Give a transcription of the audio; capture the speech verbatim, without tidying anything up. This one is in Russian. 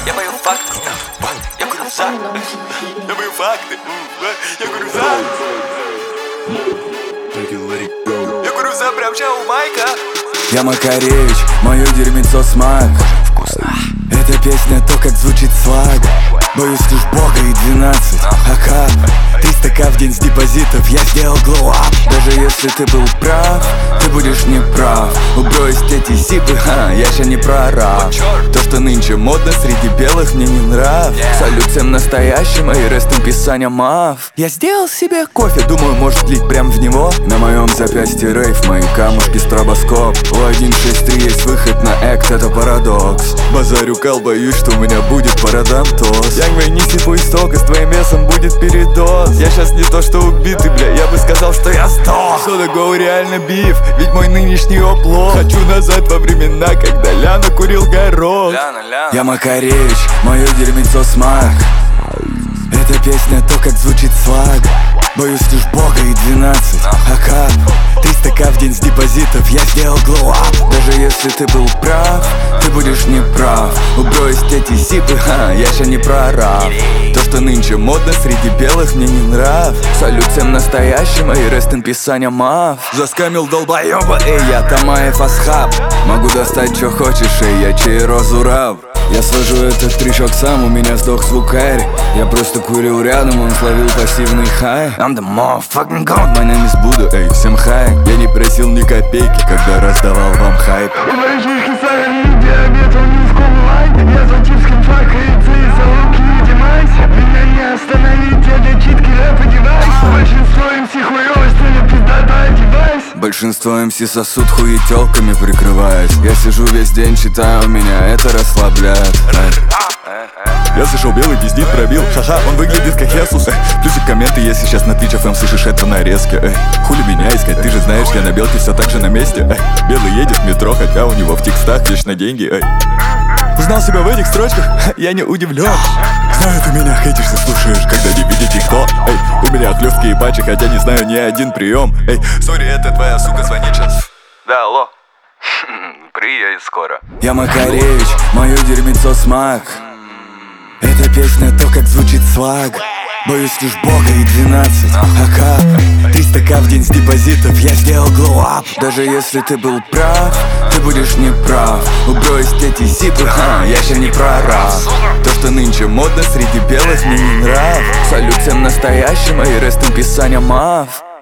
Я пою факты, я говорю за. Я пою факты, я говорю за. Я говорю за, прям ща у Майка. Я Макаревич, мое дерьмецо смак. Вкусно. Эта песня то, как звучит слаг. Боюсь лишь Бога и двенадцать АК. Триста ка в день с депозитов, я сделал глоу-ап. Даже если ты был прав, ты будешь неправ. Убросить эти зипы, ха, я ща не про рап. То, что нынче модно среди белых, мне не нрав. Салют всем настоящим, и рест им писания мав. Я сделал себе кофе, думаю, может лить прям в него. На моем запястье рейв, мои камушки стробоскоп. У один шесть три есть выход на экт, это парадокс. Базарю кал, боюсь, что у меня будет парадонтоз. Янг, неси пуйсток, и с твоим весом будет передоз. Я сейчас не то что убитый, бля, я бы сказал, что я сдох. Что такое реально биф, ведь мой нынешний оплот. Хочу назад во времена, когда Ляна курил горох. Ляна, Ляна. Я Макаревич, мое дерьмецо смак. Эта песня то, как звучит слаг. Боюсь лишь Бога и двенадцать АК. Триста ка в день с депозитов, я сделал глоу-ап. Даже если ты был прав, ты будешь неправ. Убросить эти зипы, ха, я ща не про рап. То, что нынче модно среди белых, мне не нрав. Салют всем настоящим, и рест им писания мав. Заскамил долбоёба, эй, я Тамаев Асхаб. Могу достать, что хочешь, эй, я Чейрозу Раб. Я сложу этот трючок сам, у меня сдох звукарь. Я просто курил рядом, он словил пассивный хай. I'm the motherfucking god, my name is Buddha, эй, всем хай. Я не просил ни копейки, когда раздавал вам хайп. У мальчишки сахарный диабет, он не скулай. Я за чипским факой, ты за луки не демайся. Меня не остановить, я для читки рэп и девайс. Большинство эм си хуёво, что ли, пиздата девайс. Большинство эм си сосуд хуетёлками прикрываясь. Я сижу весь день, читаю, меня это расслабляет. Я слышал, белый пиздит пробил. Ха-ха, он выглядит как Хесус. Плюсик комменты, если сейчас на Twitch эф эм слышишь это нарезки. Эй, хули меня искать, ты же знаешь, я на белке все так же на месте. Эй, белый едет в метро, хотя у него в текстах вечно деньги. Эй. Узнал себя в этих строчках, я не удивлен. Знаю, ты меня хейтишься, слушаешь, когда не видите кто. Эй, у меня хлёстки и патчи, хотя не знаю ни один прием. Эй, сори, это твоя сука звонит сейчас. Да, алло. Приедет скоро. Я Макаревич, мое дерьмецо смак. Эта песня то, как звучит слаг. Боюсь лишь Бога и двенадцать АК. Триста ка в день с депозитов, я сделал глоу-ап. Даже если ты был прав, ты будешь неправ. Убросить эти зипы, ха, я ща не про рап. То, что нынче модно среди белых, мне не нрав. Салют всем настоящим, и рест им писания мав.